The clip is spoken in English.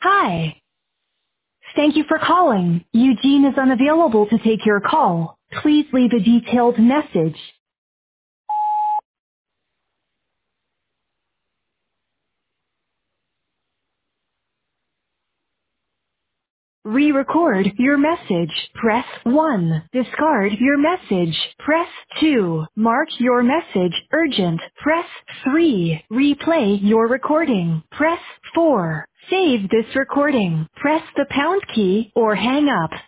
Hi. Thank you for calling. Eugene is unavailable to take your call. Please leave a detailed message. Re-record your message. Press 1. Discard your message. Press 2. Mark your message urgent. Press 3. Replay your recording. Press 4. Save this recording. Press the pound key or hang up.